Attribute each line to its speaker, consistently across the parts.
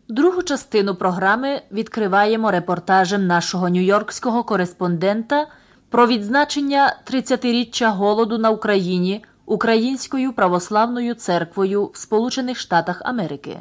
Speaker 1: Другу частину програми відкриваємо репортажем нашого нью-йоркського кореспондента про відзначення 30-річчя голоду на Україні Українською православною церквою в Сполучених Штатах Америки.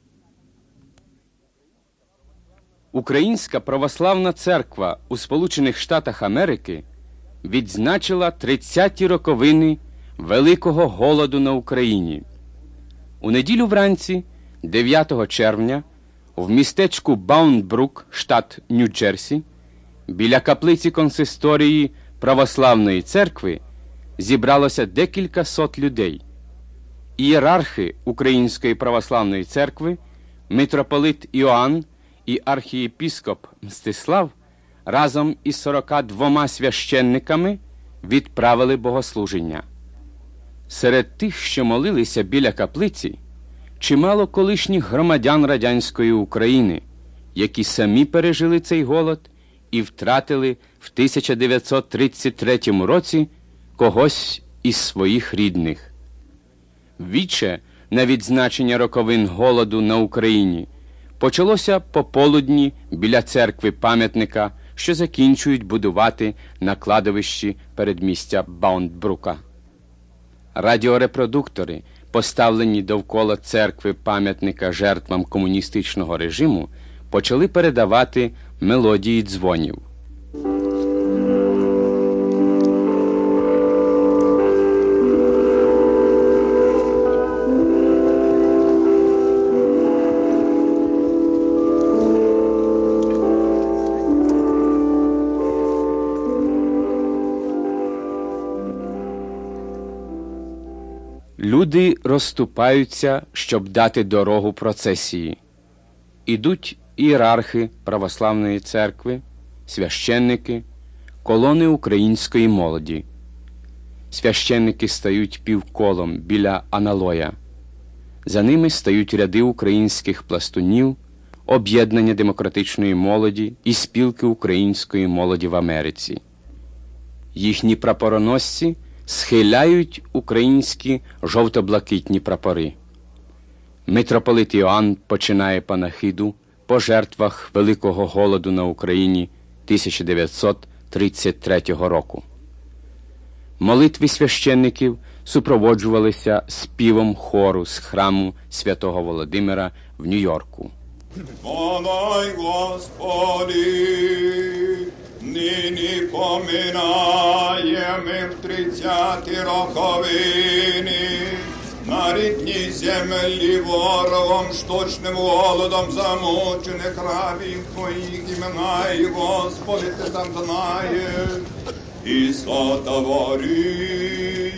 Speaker 2: Українська православна церква у Сполучених Штатах Америки відзначила 30-ті роковини Великого голоду на Україні. У неділю вранці, 9 червня, в містечку Баунбрук, штат Нью-Джерсі, біля каплиці консисторії Православної церкви зібралося декілька сот людей. Ієрархи Української православної церкви, митрополит Іоанн і архієпіскоп Мстислав разом із 42 священниками відправили богослуження. Серед тих, що молилися біля каплиці, чимало колишніх громадян радянської України, які самі пережили цей голод і втратили в 1933 році когось із своїх рідних. Віче на відзначення роковин голоду на Україні почалося пополудні біля церкви пам'ятника, що закінчують будувати на кладовищі передмістя Баунбрука. Радіорепродуктори, поставлені довкола церкви пам'ятника жертвам комуністичного режиму, почали передавати мелодії дзвонів. Люди розступаються, щоб дати дорогу процесії. Ідуть ієрархи православної церкви, священники, колони української молоді. Священники стають півколом біля аналоя. За ними стають ряди українських пластунів, об'єднання демократичної молоді і спілки української молоді в Америці. Їхні прапороносці схиляють українські жовто-блакитні прапори. Митрополит Іоанн починає панахиду по жертвах Великого голоду на Україні 1933 року. Молитви священників супроводжувалися співом хору з храму Святого Володимира в Нью-Йорку.
Speaker 3: Подай, Господи, нині поминаємо в 30-ті роковини, на рідній землі ворогом, штучним голодом замучених рабів Твоїх імена, і, Господи, Ти сам знаєш, і сотворив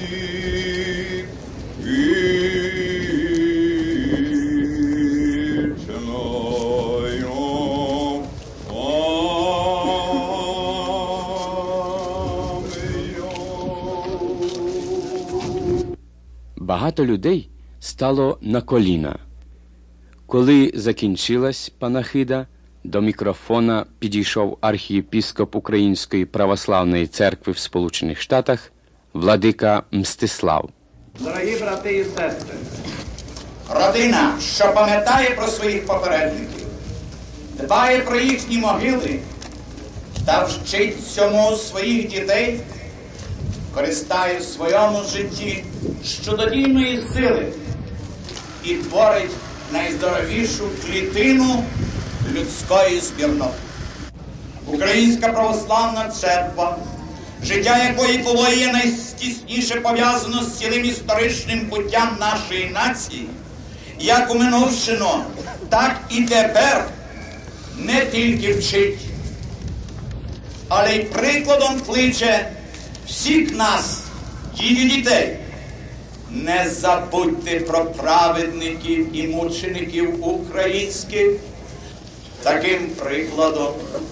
Speaker 2: Багато людей стало на коліна. Коли закінчилась панахида, до мікрофона підійшов архієпіскоп Української православної церкви в Сполучених Штатах владика Мстислав.
Speaker 4: Дорогі брати і сестри, родина, що пам'ятає про своїх попередників, дбає про їхні могили та вчить цьому своїх дітей, користає в своєму житті чудодійної сили і творить найздоровішу клітину людської спільноти. Українська православна церква, життя якої було і найстісніше пов'язано з цілим історичним буттям нашої нації, як у минувшину, так і тепер не тільки вчить, але й прикладом кличе всіх нас, її дітей. Не забудьте про праведників і мучеників українських. Таким прикладом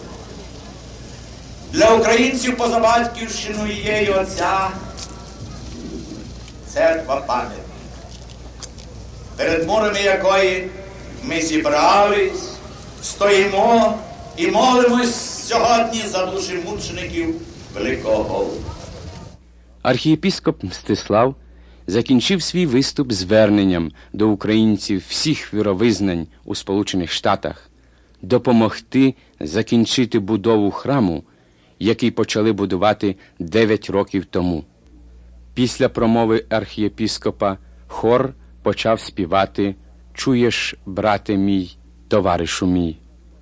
Speaker 4: для українців поза батьківщиною є й оця церква пам'яті, перед мурами якої ми зібрались, стоїмо і молимось сьогодні за душі мучеників Великого голоду.
Speaker 2: Архієпіскоп Мстислав закінчив свій виступ зверненням до українців всіх віровизнань у Сполучених Штатах допомогти закінчити будову храму, який почали будувати 9 років тому. Після промови архієпіскопа хор почав співати «Чуєш, брате мій, товаришу мій».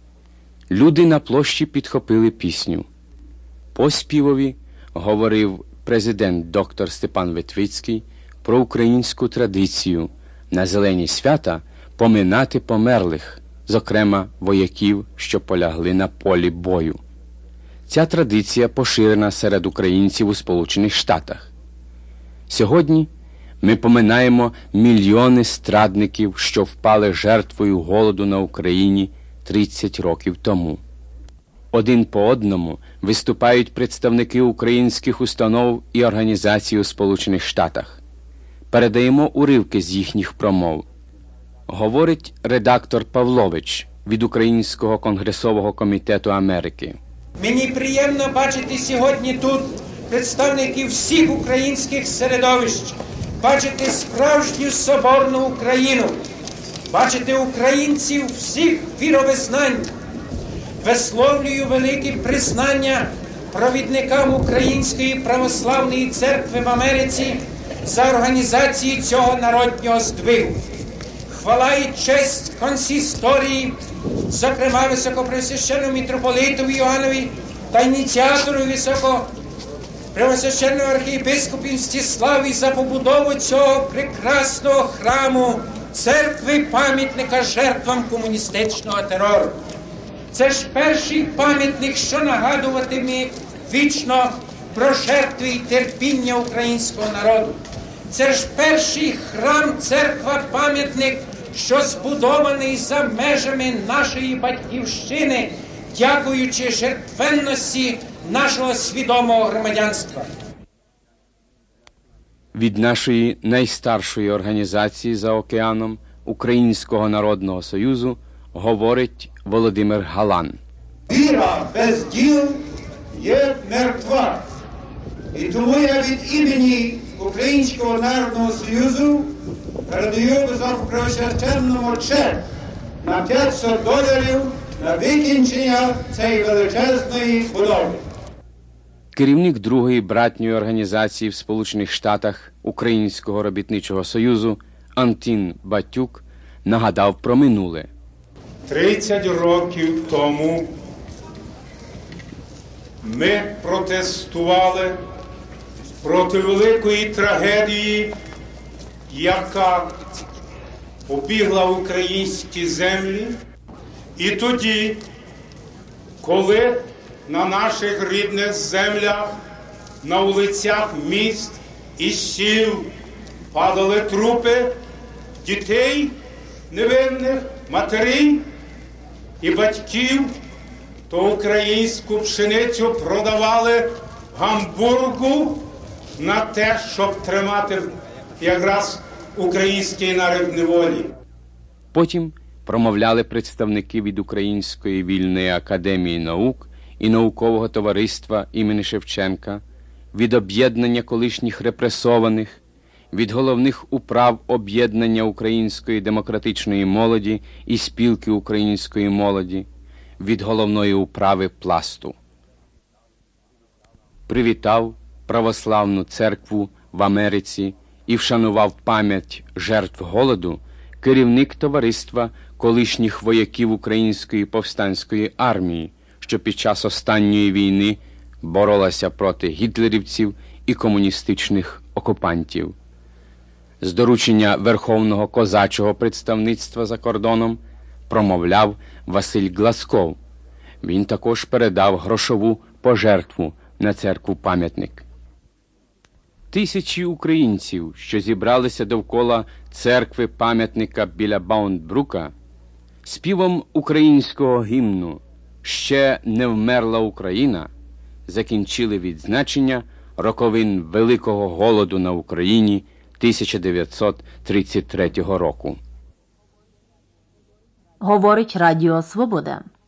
Speaker 2: Люди на площі підхопили пісню. По співові говорив президент доктор Степан Витвицький про українську традицію на зелені свята поминати померлих, зокрема вояків, що полягли на полі бою. Ця традиція поширена серед українців у Сполучених Штатах. Сьогодні ми поминаємо мільйони страдників, що впали жертвою голоду на Україні 30 років тому. Один по одному виступають представники українських установ і організацій у Сполучених Штатах. Передаємо уривки з їхніх промов. Говорить редактор Павлович від Українського конгресового комітету Америки.
Speaker 5: Мені приємно бачити сьогодні тут представників всіх українських середовищ, бачити справжню соборну Україну, бачити українців всіх віровизнань. Висловлюю велике признання провідникам Української православної церкви в Америці за організацію цього народнього здвигу. Хвала і честь консисторії, зокрема високопреосвященному митрополитові Йоаннові та ініціатору високопреосвященному архієпископу Мстиславі за побудову цього прекрасного храму, церкви пам'ятника жертвам комуністичного терору. Це ж перший пам'ятник, що нагадуватиме вічно про жертви і терпіння українського народу. Це ж перший храм, церква, пам'ятник, що збудований за межами нашої батьківщини, дякуючи жертвенності нашого свідомого громадянства.
Speaker 2: Від нашої найстаршої організації за океаном Українського народного союзу говорить Володимир Галан.
Speaker 6: Віра без діл є мертва. І тому я від імені Українського народного союзу передаю високопреосвященному чек на $500 на викінчення цієї величезної будови.
Speaker 2: Керівник другої братньої організації в Сполучених Штатах Українського робітничого союзу Антін Батюк нагадав про минуле.
Speaker 7: 30 років тому ми протестували проти великої трагедії, яка побігла в українські землі. І тоді, коли на наших рідних землях, на вулицях міст і сіл падали трупи дітей невинних, матерей і батьків, то українську пшеницю продавали в Гамбургу на те, щоб тримати якраз український народ в неволі.
Speaker 2: Потім промовляли представники від Української вільної академії наук і наукового товариства імені Шевченка, від об'єднання колишніх репресованих, від головних управ об'єднання української демократичної молоді і спілки української молоді, від головної управи Пласту. Привітав православну церкву в Америці і вшанував пам'ять жертв голоду керівник товариства колишніх вояків Української повстанської армії, що під час останньої війни боролася проти гітлерівців і комуністичних окупантів. З доручення Верховного козачого представництва за кордоном промовляв Василь Глазков. Він також передав грошову пожертву на церкву-пам'ятник. Тисячі українців, що зібралися довкола церкви-пам'ятника біля Баундбрука, співом українського гімну «Ще не вмерла Україна» закінчили відзначення роковин Великого голоду на Україні 1933 року.
Speaker 1: Говорить Радіо Свобода.